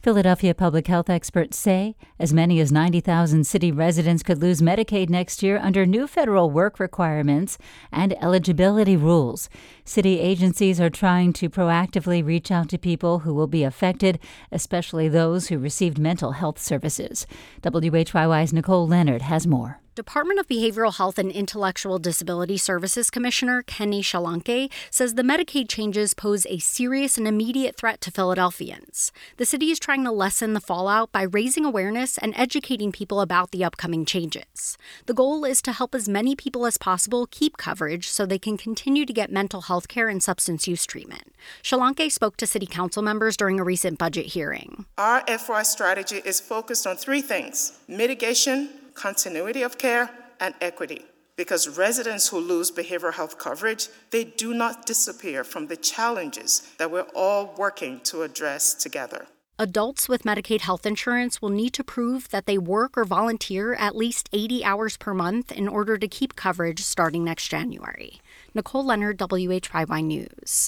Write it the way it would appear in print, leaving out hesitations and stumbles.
Philadelphia public health experts say as many as 90,000 city residents could lose Medicaid next year under new federal work requirements and eligibility rules. City agencies are trying to proactively reach out to people who will be affected, especially those who received mental health services. WHYY's Nicole Leonard has more. Department of Behavioral Health and Intellectual Disability Services Commissioner Kenny Shalanke says the Medicaid changes pose a serious and immediate threat to Philadelphians. The city is trying to lessen the fallout by raising awareness and educating people about the upcoming changes. The goal is to help as many people as possible keep coverage so they can continue to get mental health care and substance use treatment. Shalanke spoke to city council members during a recent budget hearing. Our FY strategy is focused on three things: mitigation, continuity of care, and equity. Because residents who lose behavioral health coverage, they do not disappear from the challenges that we're all working to address together. Adults with Medicaid health insurance will need to prove that they work or volunteer at least 80 hours per month in order to keep coverage starting next January. Nicole Leonard, WHYY News.